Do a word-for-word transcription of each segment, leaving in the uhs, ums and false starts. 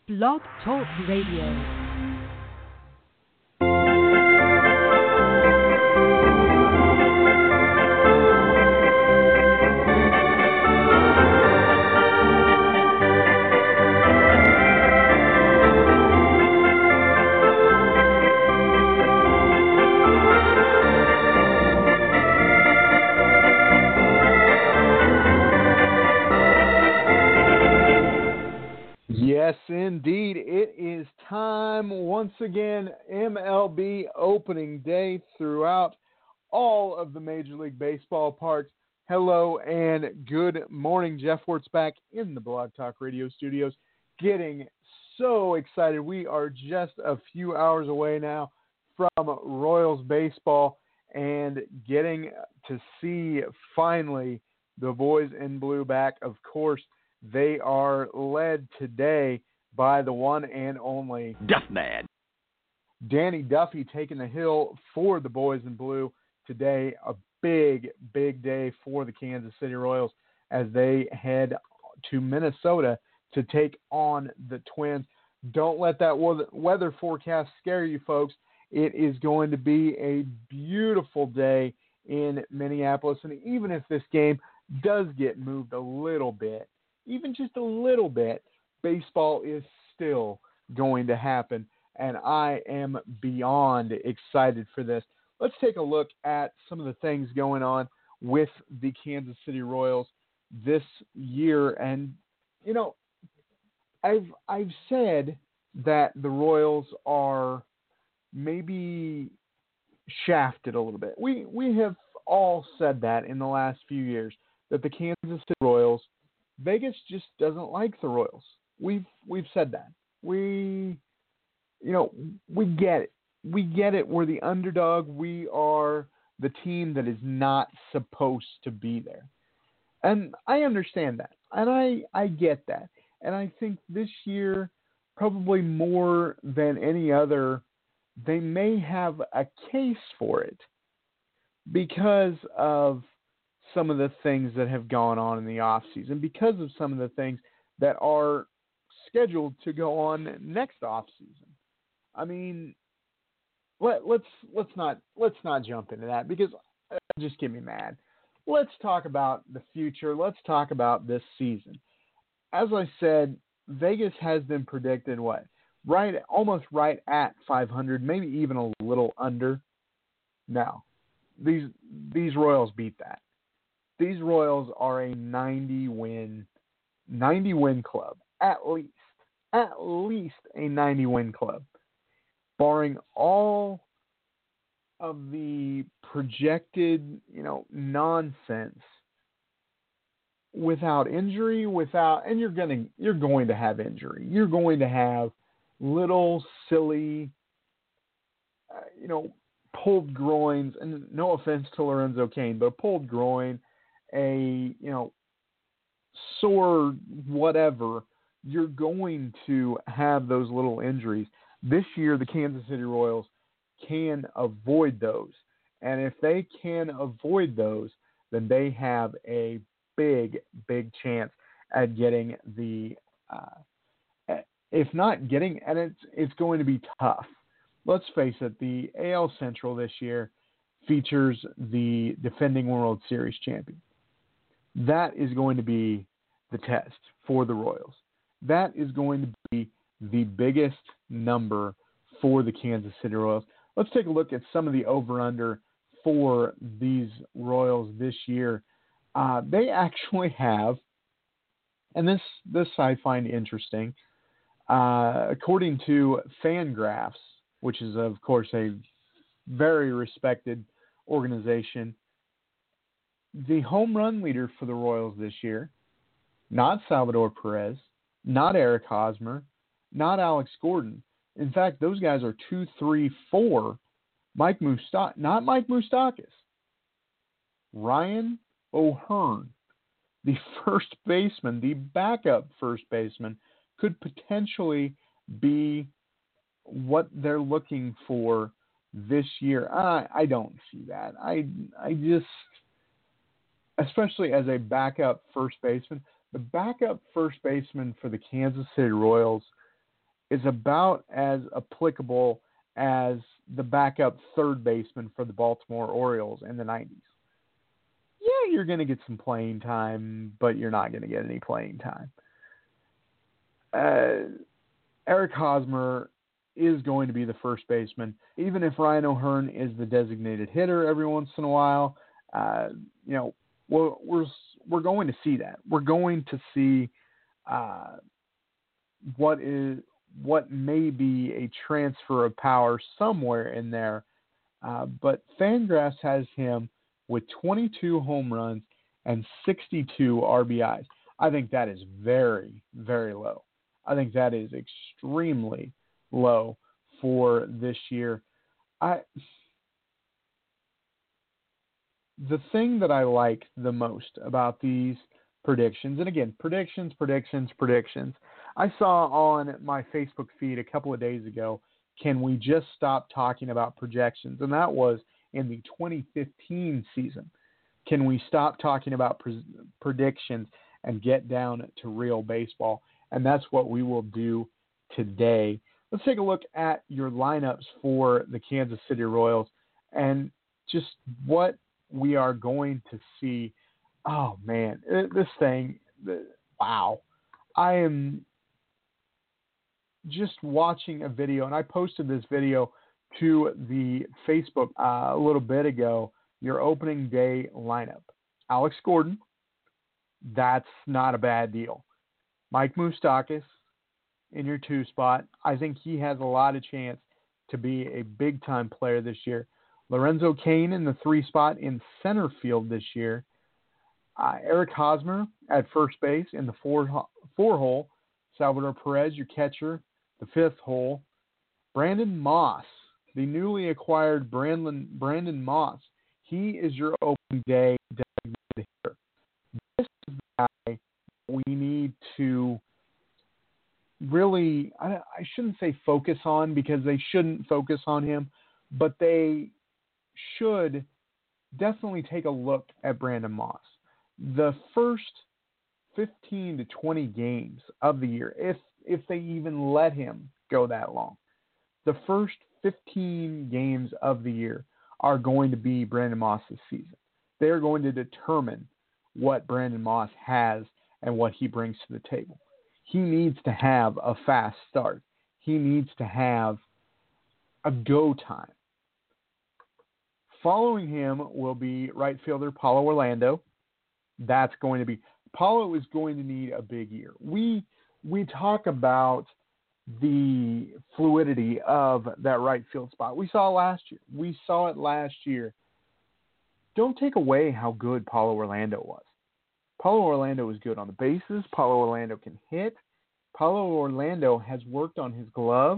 Blog Talk Radio. Yes, indeed. It is time once again, M L B opening day throughout all of the Major League Baseball parks. Hello and good morning. Jeff Wertz back in the Blog Talk Radio studios, getting so excited. We are just a few hours away now from Royals baseball and getting to see finally the boys in blue back. Of course, they are led today by the one and only Duffman. Danny Duffy taking the hill for the boys in blue today. A big, big day for the Kansas City Royals as they head to Minnesota to take on the Twins. Don't let that weather forecast scare you, folks. It is going to be a beautiful day in Minneapolis. And even if this game does get moved a little bit, even just a little bit, baseball is still going to happen, and I am beyond excited for this. Let's take a look at some of the things going on with the Kansas City Royals this year. And, you know, I've I've said that the Royals are maybe shafted a little bit. We we have all said that in the last few years, that the Kansas City Royals, Vegas just doesn't like the Royals. We've we've said that. We, you know, we get it. We get it. We're the underdog. We are the team that is not supposed to be there. And I understand that. And I, I get that. And I think this year, probably more than any other, they may have a case for it because of some of the things that have gone on in the offseason, because of some of the things that are scheduled to go on next offseason. I mean, let, let's let's not let's not jump into that because it just get me mad. Let's talk about the future. Let's talk about this season. As I said, Vegas has been predicted what? Right, almost right at five hundred, maybe even a little under. Now, these these Royals beat that. These Royals are a ninety-win club, at least. At least a ninety-win club. Barring all of the projected, you know, nonsense, without injury, without, and you're gonna, you're going to have injury. You're going to have little silly, uh, you know, pulled groins, and no offense to Lorenzo Cain, but a pulled groin, a, you know, sore whatever, you're going to have those little injuries. This year, the Kansas City Royals can avoid those. And if they can avoid those, then they have a big, big chance at getting the, uh, if not getting, and it's, it's going to be tough. Let's face it, the A L Central this year features the defending World Series champion. That is going to be the test for the Royals. That is going to be the biggest number for the Kansas City Royals. Let's take a look at some of the over-under for these Royals this year. Uh, they actually have, and this, this I find interesting, uh, according to Fangraphs, which is, of course, a very respected organization, the home run leader for the Royals this year, not Salvador Perez, not Eric Hosmer, not Alex Gordon. In fact, those guys are two, three, four. Mike Moustak, not Mike Moustakas. Ryan O'Hearn, the first baseman, the backup first baseman, could potentially be what they're looking for this year. I, I don't see that. I, I just, especially as a backup first baseman, the backup first baseman for the Kansas City Royals is about as applicable as the backup third baseman for the Baltimore Orioles in the nineties. Yeah, you're going to get some playing time, but you're not going to get any playing time. Uh, Eric Hosmer is going to be the first baseman. Even if Ryan O'Hearn is the designated hitter every once in a while, uh, you know, we're, we're, we're going to see that. We're going to see uh, what is what may be a transfer of power somewhere in there. Uh, but Fangraphs has him with twenty-two home runs and sixty-two R B Is. I think that is very, very low. I think that is extremely low for this year. I the thing that I like the most about these predictions, and again, predictions, predictions, predictions. I saw on my Facebook feed a couple of days ago, can we just stop talking about projections? And that was in the twenty fifteen season. Can we stop talking about pre- predictions and get down to real baseball? And that's what we will do today. Let's take a look at your lineups for the Kansas City Royals and just what we are going to see. Oh, man, this thing, wow. I am just watching a video, and I posted this video to the Facebook uh, a little bit ago, your opening day lineup. Alex Gordon, that's not a bad deal. Mike Moustakas in your two spot. I think he has a lot of chance to be a big-time player this year. Lorenzo Cain in the three spot in center field this year. Uh, Eric Hosmer at first base in the four, four hole. Salvador Perez, your catcher, the fifth hole. Brandon Moss, the newly acquired Brandon, Brandon Moss. He is your opening day designated hitter. This is the guy we need to really, I, I shouldn't say focus on because they shouldn't focus on him, but they should definitely take a look at Brandon Moss. The first fifteen to twenty games of the year, if if they even let him go that long, the first fifteen games of the year are going to be Brandon Moss's season. They're going to determine what Brandon Moss has and what he brings to the table. He needs to have a fast start. He needs to have a go time. Following him will be right fielder Paulo Orlando. That's going to be Paulo is going to need a big year. We we talk about the fluidity of that right field spot. We saw it last year. We saw it last year. Don't take away how good Paulo Orlando was. Paulo Orlando is good on the bases. Paulo Orlando can hit. Paulo Orlando has worked on his glove.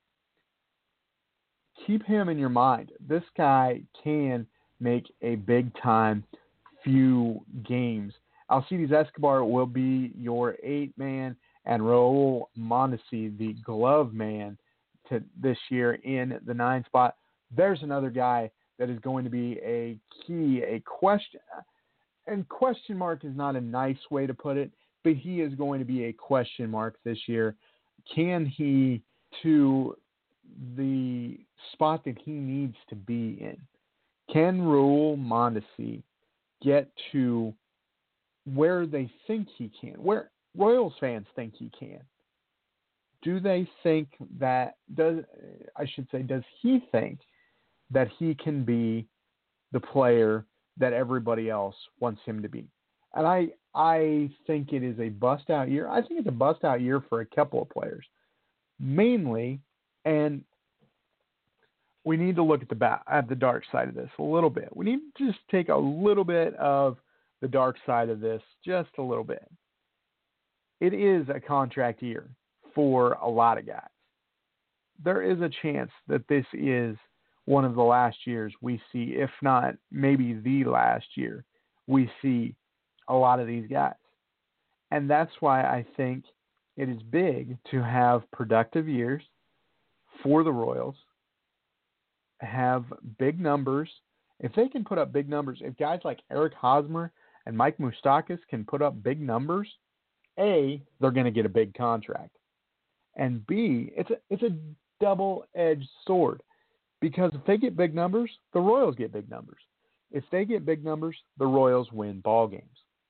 Keep him in your mind. This guy can make a big-time few games. Alcides Escobar will be your eight-man, and Raul Mondesi, the glove man, to this year in the nine spot. There's another guy that is going to be a key, a question. And question mark is not a nice way to put it, but he is going to be a question mark this year. Can he to the spot that he needs to be in? Can Raul Mondesi get to where they think he can, where Royals fans think he can? Do they think that, does I should say, does he think that he can be the player that everybody else wants him to be? And I I think it is a bust-out year. I think it's a bust-out year for a couple of players. Mainly, and we need to look at the ba- at the dark side of this a little bit. We need to just take a little bit of the dark side of this, just a little bit. It is a contract year for a lot of guys. There is a chance that this is one of the last years we see, if not maybe the last year, we see a lot of these guys. And that's why I think it is big to have productive years for the Royals, have big numbers. If they can put up big numbers, if guys like Eric Hosmer and Mike Moustakas can put up big numbers, A, they're going to get a big contract. and B, it's a it's a double-edged sword because if they get big numbers, the Royals get big numbers. If they get big numbers, the Royals win ball games.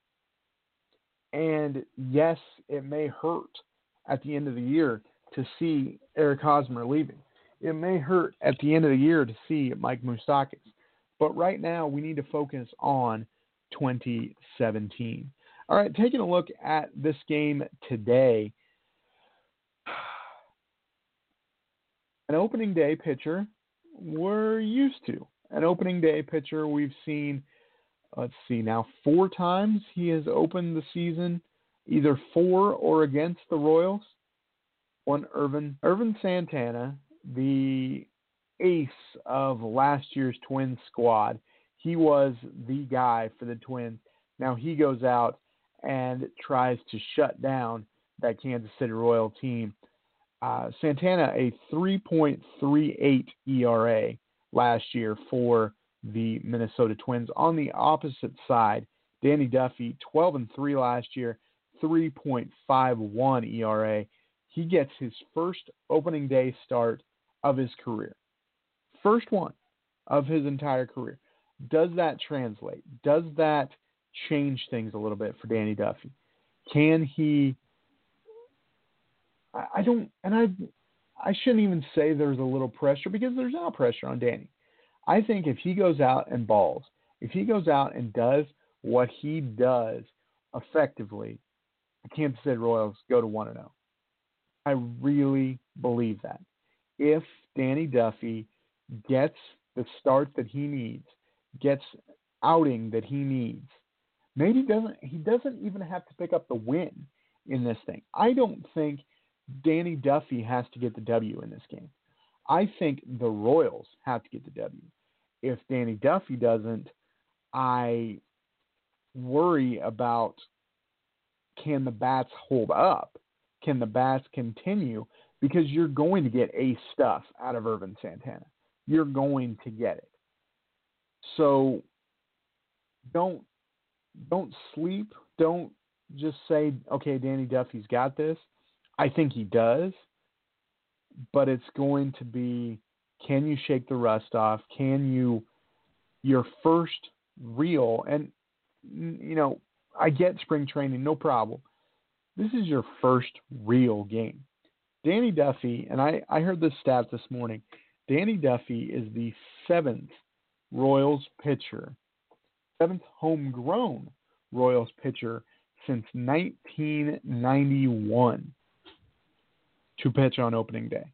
And yes, it may hurt at the end of the year to see Eric Hosmer leaving. It may hurt at the end of the year to see Mike Moustakas. But right now, we need to focus on twenty seventeen. All right, taking a look at this game today. An opening day pitcher we're used to. An opening day pitcher we've seen, let's see now, four times he has opened the season, either for or against the Royals. One, Ervin, Ervin Santana, the ace of last year's Twins squad. He was the guy for the Twins. Now he goes out and tries to shut down that Kansas City Royal team. Uh, Santana, a three point three eight E R A last year for the Minnesota Twins. On the opposite side, Danny Duffy, twelve and three last year, three point five one E R A. He gets his first opening day start of his career. First one of his entire career. Does that translate? Does that change things a little bit for Danny Duffy? Can he I, I don't and I I shouldn't even say there's a little pressure because there's not pressure on Danny. I think if he goes out and balls, if he goes out and does what he does effectively, the Kansas City Royals go to one and oh. I really believe that. If Danny Duffy gets the start that he needs, gets outing that he needs, maybe doesn't he doesn't even have to pick up the win in this thing. I don't think Danny Duffy has to get the W in this game. I think the Royals have to get the W. If Danny Duffy doesn't, I worry about, can the bats hold up? Can the bats continue? Because you're going to get ace stuff out of Ervin Santana. You're going to get it. So don't don't sleep. Don't just say, okay, Danny Duffy's got this. I think he does. But it's going to be, can you shake the rust off? Can you, your first real, and, you know, I get spring training, no problem. This is your first real game. Danny Duffy, and I, I heard this stat this morning, Danny Duffy is the seventh Royals pitcher, seventh homegrown Royals pitcher since nineteen ninety-one to pitch on opening day.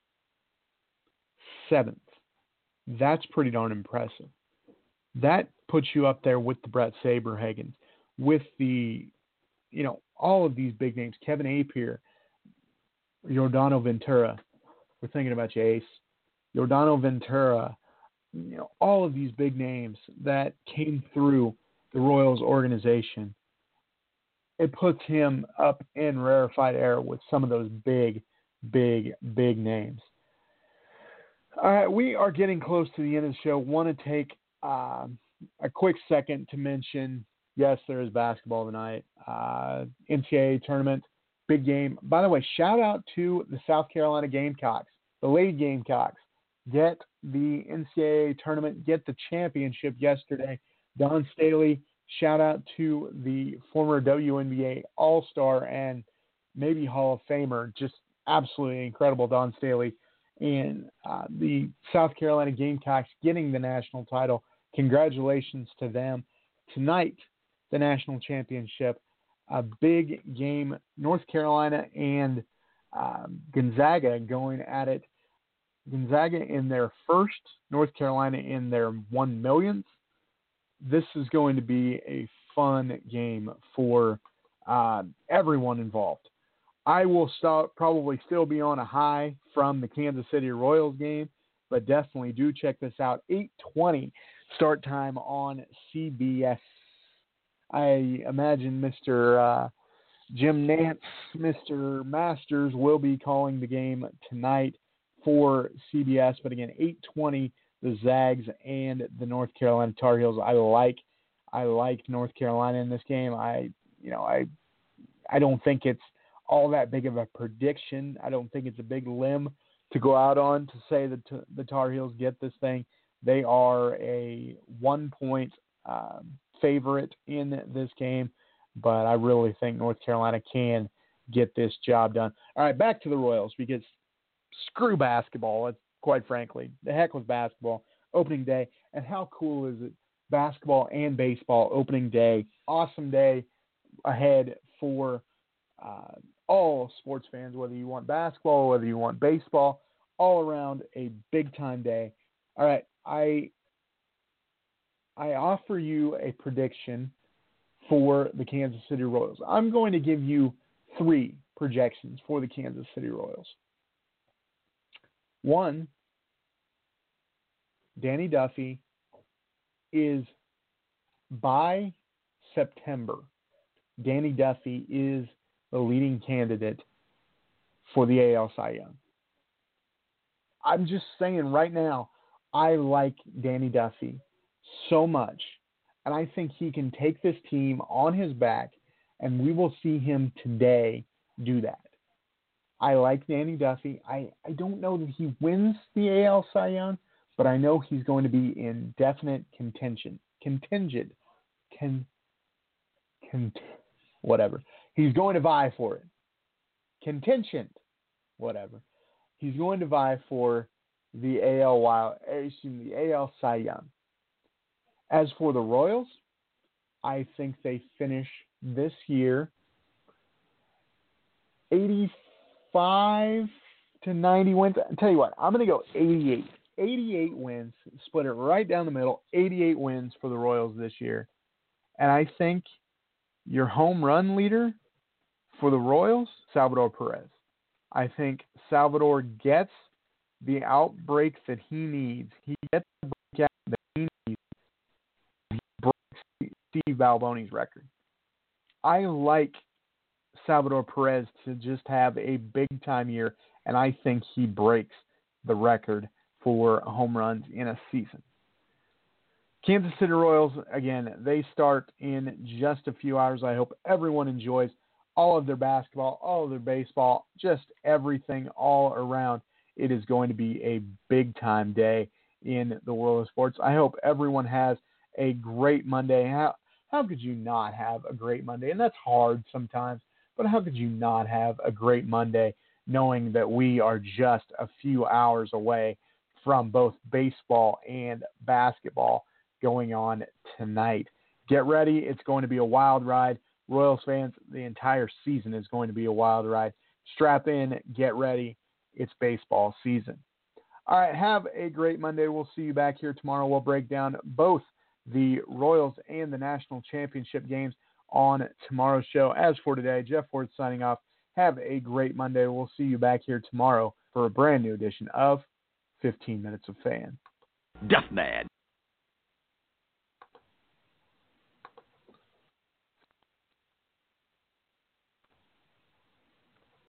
Seventh. That's pretty darn impressive. That puts you up there with the Brett Saberhagens, with the, you know, all of these big names, Kevin Appier, Yordano Ventura. We're thinking about you, Ace. Yordano Ventura, you know, all of these big names that came through the Royals organization. It puts him up in rarefied air with some of those big, big, big names. All right, we are getting close to the end of the show. Want to take uh, a quick second to mention, yes, there is basketball tonight. Uh, N C double A tournament, big game. By the way, shout out to the South Carolina Gamecocks, the Lady Gamecocks. Get the N C double A tournament, get the championship yesterday. Don Staley, shout out to the former W N B A All-Star and maybe Hall of Famer, just absolutely incredible Don Staley. And uh, the South Carolina Gamecocks getting the national title. Congratulations to them. Tonight, the national championship, a big game. North Carolina and uh, Gonzaga going at it. Gonzaga in their first, North Carolina in their one millionth. This is going to be a fun game for uh, everyone involved. I will start, probably still be on a high from the Kansas City Royals game, but definitely do check this out. eight twenty start time on C B S. I imagine Mister Uh, Jim Nance, Mister Masters will be calling the game tonight for C B S. But again, eight twenty, the Zags and the North Carolina Tar Heels. I like, I like North Carolina in this game. I, you know, I, I don't think it's all that big of a prediction. I don't think it's a big limb to go out on to say that t- the Tar Heels get this thing. They are a one-point uh, favorite in this game, but I really think North Carolina can get this job done. All right, back to the Royals, because screw basketball, quite frankly. The heck with basketball. Opening day, and how cool is it? Basketball and baseball opening day. Awesome day ahead for uh, all sports fans, whether you want basketball, whether you want baseball, all around a big-time day. All right, I I offer you a prediction for the Kansas City Royals. I'm going to give you three projections for the Kansas City Royals. One, Danny Duffy is, by September, Danny Duffy is the leading candidate for the A L Cy Young. I'm just saying right now, I like Danny Duffy so much, and I think he can take this team on his back, and we will see him today do that. I like Danny Duffy. I, I don't know that he wins the A L Cy Young, but I know he's going to be in definite contention. Contingent. Con, con, whatever. He's going to vie for it. Contingent. Whatever. He's going to vie for the A L Wild, excuse me, the A L Cy Young. As for the Royals, I think they finish this year eighty-five to ninety wins. I'll tell you what, I'm going to go eighty-eight. eighty-eight wins, split it right down the middle, eighty-eight wins for the Royals this year. And I think your home run leader for the Royals, Salvador Perez. I think Salvador gets the outbreak that he needs. He gets the breakout that he needs. He breaks Steve Balboni's record. I like Salvador Perez to just have a big-time year, and I think he breaks the record for home runs in a season. Kansas City Royals, again, they start in just a few hours. I hope everyone enjoys all of their basketball, all of their baseball, just everything all around. It is going to be a big-time day in the world of sports. I hope everyone has a great Monday. How, how could you not have a great Monday? And that's hard sometimes, but how could you not have a great Monday knowing that we are just a few hours away from both baseball and basketball going on tonight? Get ready. It's going to be a wild ride. Royals fans, the entire season is going to be a wild ride. Strap in, get ready. It's baseball season. All right, have a great Monday. We'll see you back here tomorrow. We'll break down both the Royals and the national championship games on tomorrow's show. As for today, Jeff Ford signing off. Have a great Monday. We'll see you back here tomorrow for a brand new edition of fifteen minutes of Fan. Duffman.